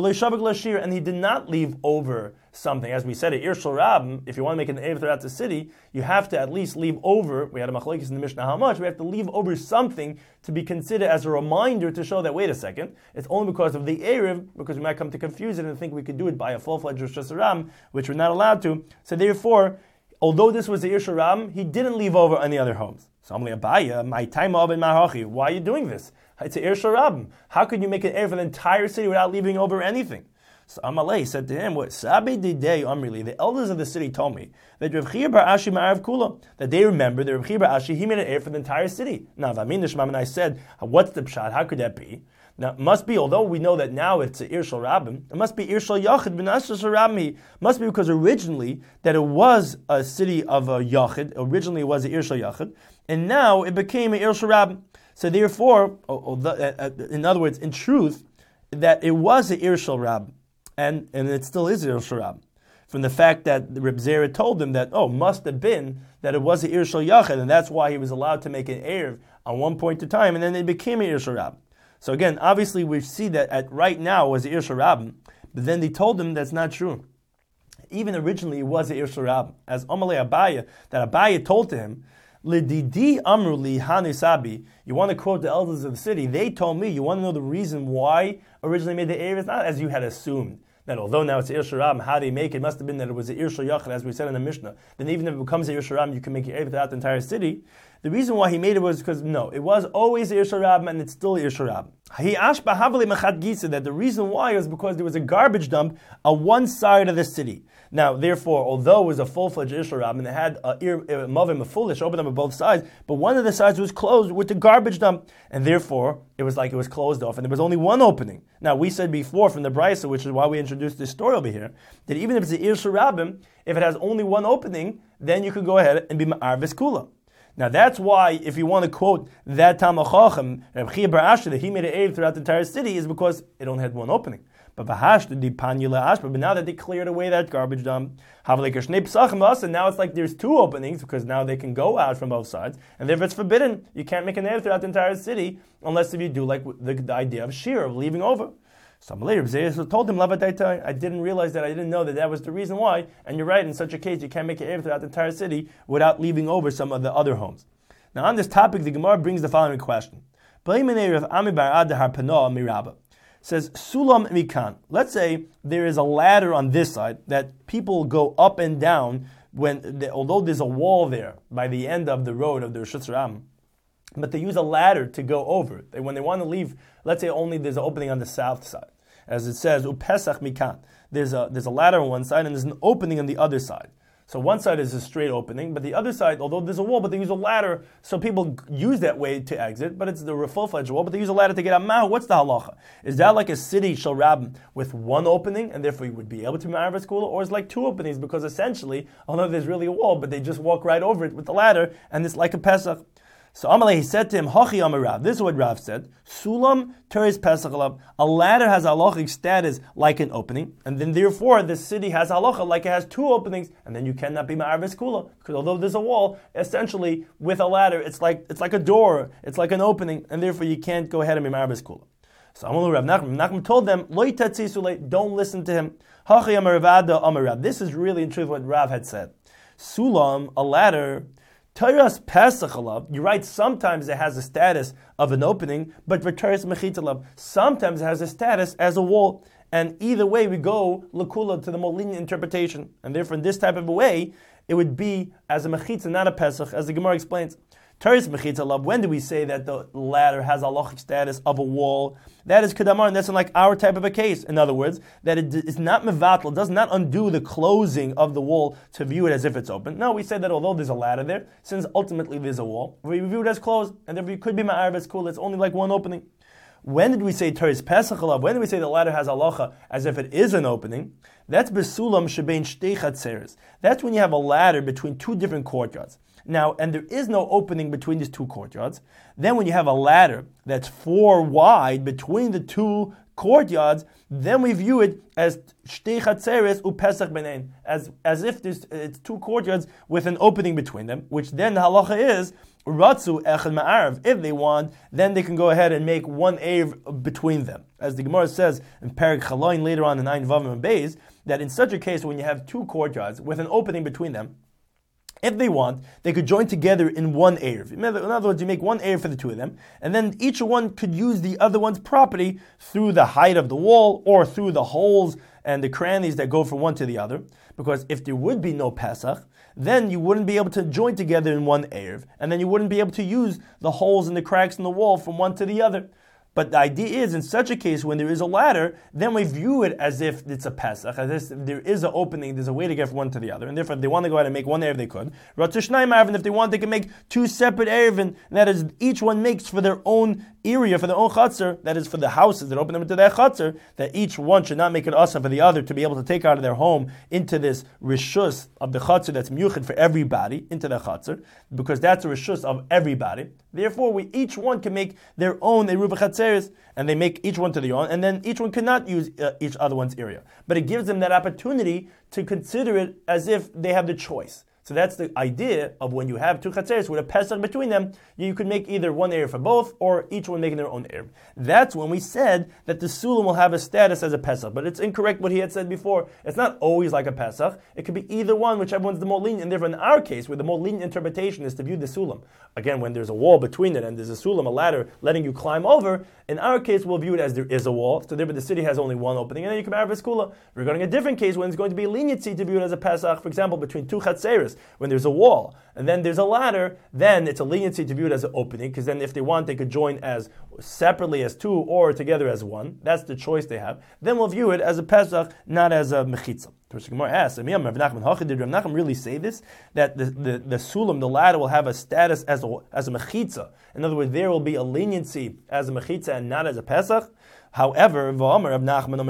Speaker 1: And he did not leave over something. As we said, at Ir Shel Rab, if you want to make an erev throughout the city, you have to at least leave over, we had a machlokes in the Mishnah how much, we have to leave over something to be considered as a reminder to show that, wait a second, it's only because of the erev, because we might come to confuse it and think we could do it by a full-fledged Rosh Hashanah, which we're not allowed to. So therefore, although this was the Ir Shel Rab, he didn't leave over any other homes. So I'm like, Abaya, my time of and mahachi. Why are you doing this? It's an Ir Shel Rab. How could you make an erev for the entire city without leaving over anything? So Amalei said to him, "What Sabi Didei Amrili? The elders of the city told me that Rav Chia bar Ashi ma'arav kula, that they remember that Rav Chia bar Ashi he made an erev for the entire city." Now, Vamin Nishmam, and I said, "What's the pshat? How could that be?" Now, it must be, although we know that now it's a Ir Shel Rabim, it must be Ir Shel Yachid b'Nashas Rabim. Must be because originally that it was a city of a Yachid. Originally, it was a Ir Shel Yachid, and now it became a Ir Shel Rabim. So therefore, in other words, in truth, that it was a Ir Shel Rabim, and it still is Ir Shel Rabim, from the fact that Reb Zera told him that, must have been that it was a Ir Shel Yachid, and that's why he was allowed to make an erev on one point in time, and then it became a Ir Shel Rabim. So again, obviously we see that right now it was Ir Shel Rabim, but then they told him that's not true. Even originally it was a Ir Shel Rabim, as Amalei Abaya, that Abaya told to him, Lididi Amruli Hanisabi. You want to quote the elders of the city? They told me. You want to know the reason why originally made the erev? It's not as you had assumed that although now it's Ir Shel Rabim, how they make it must have been that it was an Ir Shel Yachid, as we said in the Mishnah. Then even if it becomes an Ir Shel Rabim, you can make it erev throughout the entire city. The reason why he made it was because it was always Ir Shel Rabim and it's still Ir Shel Rabim. He asked that the reason why was because there was a garbage dump on one side of the city. Now, therefore, although it was a full-fledged Ir Shel Rabim and it had a mavim, a foolish, opened up on both sides, but one of the sides was closed with the garbage dump, and therefore it was like it was closed off, and there was only one opening. Now, we said before from the Brisa, which is why we introduced this story over here, that even if it's an Ir Shel Rabim, if it has only one opening, then you could go ahead and be ma'arvis kula. Now that's why, if you want to quote that Talmid Chacham, Reb Chia bar Ashi, that he made an erev throughout the entire city, is because it only had one opening. But now that they cleared away that garbage dump, and now it's like there's two openings, because now they can go out from both sides, and therefore it's forbidden. You can't make an erev throughout the entire city, unless if you do like the idea of shir, of leaving over. So later, told him, I didn't realize that, I didn't know that was the reason why, and you're right, in such a case, you can't make an erev throughout the entire city without leaving over some of the other homes. Now on this topic, the Gemara brings the following question. Says, Sulam Mikan. Let's say there is a ladder on this side that people go up and down although there's a wall there by the end of the road of the Rosh Hashanah, but they use a ladder to go over. When they want to leave, let's say only there's an opening on the south side. As it says, Upesach Mikan. There's a ladder on one side and there's an opening on the other side. So one side is a straight opening, but the other side, although there's a wall, but they use a ladder, so people use that way to exit, but it's the full-fledged wall, but they use a ladder to get out. What's the halacha? Is that like a city Shel Rabim with one opening, and therefore you would be able to marry a school, or is it like two openings, because essentially, although there's really a wall, but they just walk right over it with the ladder, and it's like a Pesach. So Amalei, he said to him, Hachi Amar Rav. This is what Rav said. Sulam teres Pesach alav. A ladder has halachic status like an opening, and then therefore the city has halacha like it has two openings, and then you cannot be ma'arvis kula, because although there's a wall, essentially with a ladder, it's like a door, it's like an opening, and therefore you can't go ahead and be ma'arvis kula. So Amalei Rav Nachman told them, Lo yitatzisu, don't listen to him. Hachi Amar Rav. This is really in truth what Rav had said. Sulam, a ladder. Teres Pesach alav, you're right, sometimes it has a status of an opening, but for Teres Mechitza alav, sometimes it has a status as a wall. And either way, we go Lakula to the more lenient interpretation. And therefore, in this type of a way, it would be as a Mechitza, not a Pesach, as the Gemara explains. Teres Mechitza alav, when do we say that the ladder has a halachic status of a wall? That is Kedamar, and that's in like our type of a case. In other words, that it is not mevatl, does not undo the closing of the wall to view it as if it's open. No, we said that although there's a ladder there, since ultimately there's a wall, we view it as closed, and therefore you could be ma'arves cool, it's only like one opening. When did we say Teres Pesach alav? When did we say the ladder has halacha as if it is an opening? That's besulam shebein shtei chatzeres. That's when you have a ladder between two different courtyards. Now, and there is no opening between these two courtyards. Then when you have a ladder that's 4 wide between the two courtyards, then we view it as shtei chatzeres upesach benein, as if it's 2 courtyards with an opening between them, which then the halacha is ratzu echad ma'arav. If they want, then they can go ahead and make 1 erev between them. As the Gemara says in Perek Chaloin later on in Ein Vavim and Beis, that in such a case when you have 2 courtyards with an opening between them, if they want, they could join together in 1 erev. In other words, you make 1 erev for the 2 of them, and then each one could use the other one's property through the height of the wall or through the holes and the crannies that go from one to the other. Because if there would be no Pesach, then you wouldn't be able to join together in 1 erev, and then you wouldn't be able to use the holes and the cracks in the wall from one to the other. But the idea is, in such a case, when there is a ladder, then we view it as if it's a Pesach, as if there is an opening, there's a way to get from one to the other. And therefore, if they want to go ahead and make 1 erev, they could. And if they want, they can make 2 separate erev, and that is, each one makes for their own area, for their own chutzner, that is for the houses that open them into their chutzner, that each one should not make it asa for the other to be able to take out of their home into this rishus of the chutzner that's miyuchid for everybody, into the chutzner, because that's a rishus of everybody. Therefore, each one can make their own eruv chatzeres, and they make each one to their own, and then each one cannot use each other one's area. But it gives them that opportunity to consider it as if they have the choice. So that's the idea of when you have 2 chatzeres with a Pesach between them, you could make either 1 erev for both, or each one making their own erev. That's when we said that the sulam will have a status as a Pesach. But it's incorrect what he had said before. It's not always like a Pesach. It could be either one, whichever one's the more lenient. And therefore, in our case, where the more lenient interpretation is to view the sulam, again, when there's a wall between it and there's a sulam, a ladder, letting you climb over, in our case, we'll view it as there is a wall. So therefore, the city has only 1 opening, and then you can have a skula. Regarding a different case, when it's going to be leniency to view it as a Pesach, for example, between 2 chatzeres, when there's a wall, and then there's a ladder, then it's a leniency to view it as an opening, because then if they want, they could join as separately as 2 or together as 1. That's the choice they have. Then we'll view it as a Pesach, not as a mechitza. Gemara asks, did Rav Nachman really say this? That the sulam, the ladder, will have a status as a mechitza. In other words, there will be a leniency as a mechitza and not as a Pesach. However, but Rav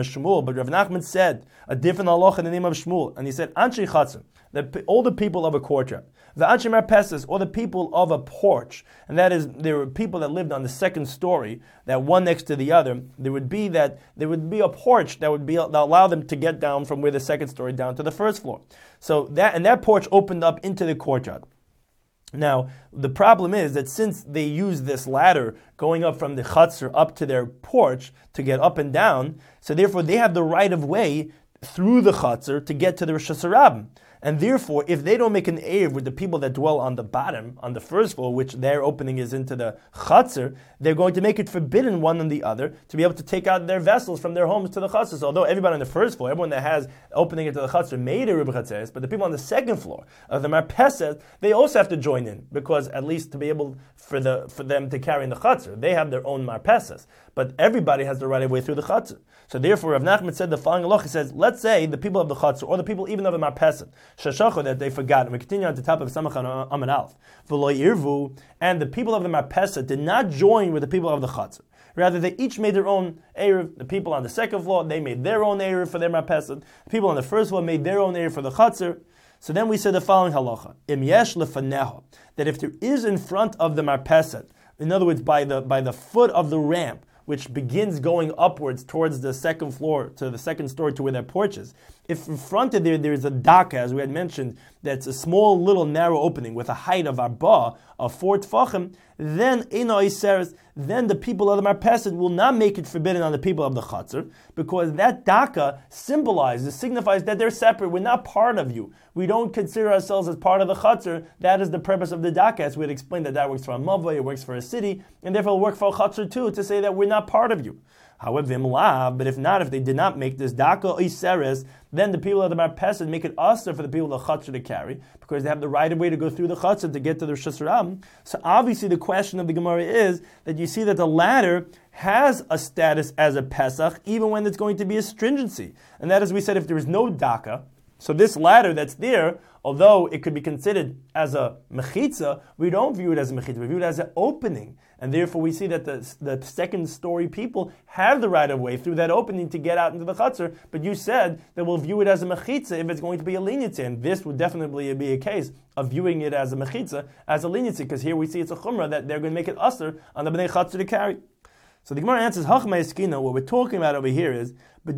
Speaker 1: Nachman said a different halacha in the name of Shmuel, and he said, Anshe Chatzim, that all the people of a courtyard, the Anshe Marpeses, or the people of a porch, and that is, there were people that lived on the 2nd story, that one next to the other, there would be a porch that would allow them to get down from where the 2nd story down to the 1st floor. So that porch opened up into the courtyard. Now, the problem is that since they use this ladder going up from the chutzner up to their porch to get up and down, so therefore they have the right of way through the chutzner to get to the Rosh Hashanah. And therefore, if they don't make an erev with the people that dwell on the bottom, on the 1st floor, which their opening is into the chutzner, they're going to make it forbidden one and the other to be able to take out their vessels from their homes to the chutzner. So although everybody on the 1st floor, everyone that has opening into the chutzner made a eruv chatzeres, but the people on the 2nd floor of the marpeses, they also have to join in, because at least to be able for them to carry in the chutzner, they have their own marpeses. But everybody has the right of way through the chutzner. So therefore, Rav Nachman said the following halacha. He says, let's say the people of the chutzner, or the people even of the marpeses, shashacho, that they forgot. And we continue on to top of Samachan Amud Aleph. V'lo yirvu, and the people of the marpeses did not join with the people of the chutzner. Rather, they each made their own erev. The people on the 2nd floor, they made their own erev for their marpeses. The people on the 1st floor made their own erev for the chutzner. So then we said the following halacha: Im yesh lefaneho, that if there is in front of the marpeset, in other words, by the foot of the ramp, which begins going upwards towards the 2nd floor, to the 2nd story, to where their porch is. If in front of there is a daka, as we had mentioned, that's a small, little, narrow opening with a height of arba, of 4 tfachim, then then the people of the marpeset will not make it forbidden on the people of the chutzner, because that daka signifies that they're separate. We're not part of you. We don't consider ourselves as part of the chutzner. That is the purpose of the daka, as we had explained that works for a mavoi, it works for a city, and therefore it will work for a chutzner too, to say that we're not part of you. However, but if not, if they did not make this daka iseres, then the people of the marpeset make it usher for the people of the chutzner to carry, because they have the right of way to go through the chutzner to get to the Rosh Hashanah. So obviously the question of the Gemara is that you see that the ladder has a status as a Pesach, even when it's going to be a stringency. And that is, we said, if there is no daka, So this ladder that's there, although it could be considered as a mechitza, we don't view it as a mechitza, we view it as an opening. And therefore we see that the second story people have the right of way through that opening to get out into the chutzner, but you said that we'll view it as a mechitza if it's going to be a leniency, and this would definitely be a case of viewing it as a mechitza, as a leniency, because here we see it's a chumrah that they're going to make it usher on the bnei chutzner to carry. So the Gemara answers, what we're talking about over here is, that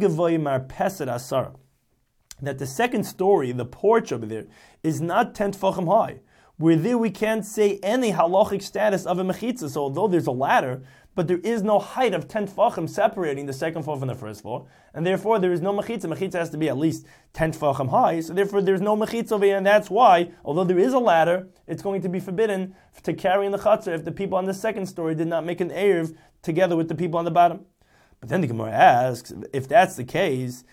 Speaker 1: the second story, the porch over there, is not 10 tefachim high. Where there we can't say any halachic status of a mechitza. So although there's a ladder, but there is no height of 10 tefachim separating the second floor from the first floor, and therefore there is no mechitza. Mechitza has to be at least 10 tefachim high, so therefore there's no mechitza over here, and that's why, although there is a ladder, it's going to be forbidden to carry in the chutzner if the people on the second story did not make an eruv together with the people on the bottom. But then the Gemara asks, if that's the case,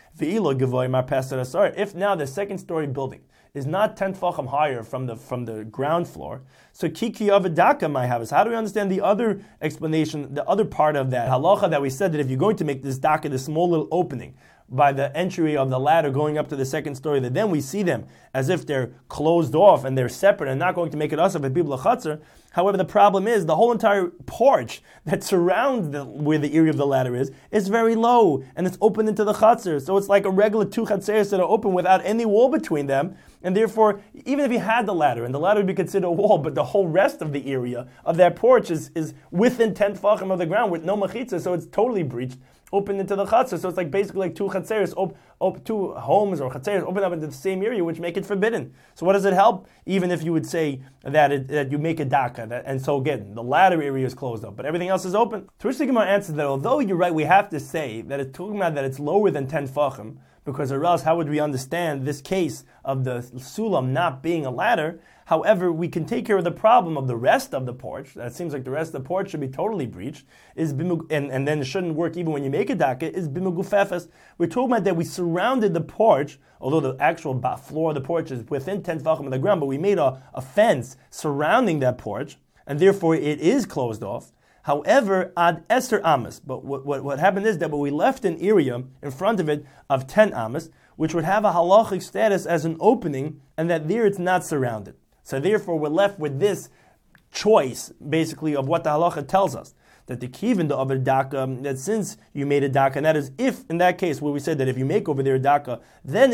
Speaker 1: if now the second story building is not 10 tefachim higher from the ground floor, so kiki avadaka might have us. How do we understand the other explanation, the other part of that halacha that we said that if you're going to make this daka, this small little opening by the entry of the ladder going up to the second story, that then we see them as if they're closed off and they're separate and not going to make it us if people are chutzner. However, the problem is the whole entire porch that surrounds where the area of the ladder is very low and it's open into the chutzner. So it's like a regular two chatzeres that are open without any wall between them. And therefore, even if you had the ladder, and the ladder would be considered a wall, but the whole rest of the area of that porch is within 10 tefachim of the ground with no mechitza, so it's totally breached, open into the chutzner. So it's like basically like two chatzeres, two homes or chatzeres open up into the same area, which make it forbidden. So what does it help? Even if you would say that you make a daka, and so again, the ladder area is closed up, but everything else is open. Tush Gemara answers that although you're right, we have to say that it's talking about that it's lower than 10 tefachim, because or else how would we understand this case of the sulam not being a ladder? However, we can take care of the problem of the rest of the porch. That seems like the rest of the porch should be totally breached, and then it shouldn't work even when you make a daka, is bimugufefes. We're talking about that we surrounded the porch, although the actual floor of the porch is within 10 tefachim of the ground, but we made a fence surrounding that porch, and therefore it is closed off. However, ad Esther amas. But what happened is that we left an area in front of it of 10 amas, which would have a halachic status as an opening, and that there it's not surrounded. So therefore, we're left with this choice, basically, of what the halacha tells us. That the kivin, the other daka, that since you made a daka, and that is if, in that case, where we said that if you make over there a daka, then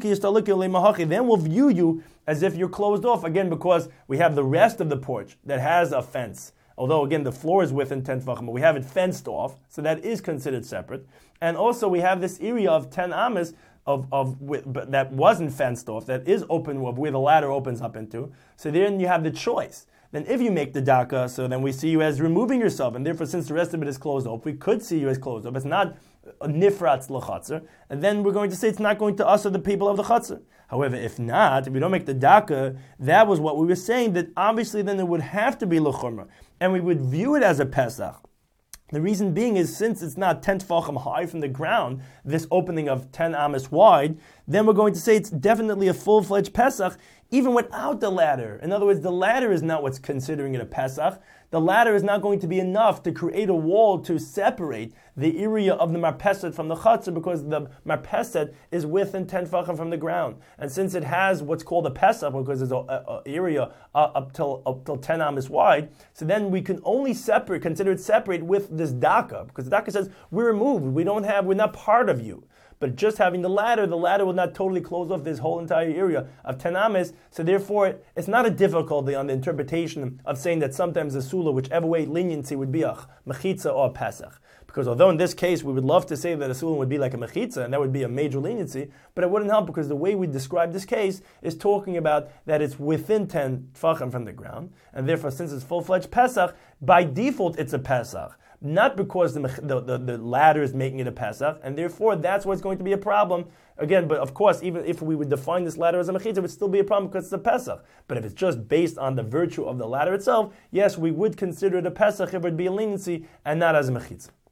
Speaker 1: then we'll view you as if you're closed off, again, because we have the rest of the porch that has a fence. Although, again, the floor is within 10 tefachim, but we have it fenced off, so that is considered separate. And also, we have this area of 10 amas but that wasn't fenced off, that is open, where the ladder opens up into. So then you have the choice. Then if you make the daka, so then we see you as removing yourself, and therefore, since the rest of it is closed off, we could see you as closed off. It's not a nifratz l'chatzar, and then we're going to say it's not going to usher the people of the chatzar. However, if not, if we don't make the daka, that was what we were saying, that obviously then it would have to be l'chumra, and we would view it as a pesach. The reason being is since it's not 10 tefachim high from the ground, this opening of 10 amas wide, then we're going to say it's definitely a full-fledged pesach, even without the ladder. In other words, the ladder is not what's considering it a pesach. The ladder is not going to be enough to create a wall to separate the area of the marpeset from the chutzner, because the marpeset is within 10 tefachim from the ground. And since it has what's called a pesach, because there's an area up till 10 amas wide, so then we can only consider it separate with this daka, because the daka says we're removed, we're not part of you. But just having the ladder will not totally close off this whole entire area of 10 amas. So therefore, it's not a difficulty on the interpretation of saying that sometimes a sula, whichever way leniency would be a mechitza or a pesach. Because although in this case we would love to say that a sula would be like a mechitza, and that would be a major leniency, but it wouldn't help, because the way we describe this case is talking about that it's within 10 tefachim from the ground, and therefore since it's full-fledged pesach, by default it's a pesach. Not because the ladder is making it a pesach, and therefore that's what's going to be a problem. Again, but of course, even if we would define this ladder as a mechitza, it would still be a problem because it's a pesach. But if it's just based on the virtue of the ladder itself, yes, we would consider it a pesach if it would be a leniency and not as a mechitza.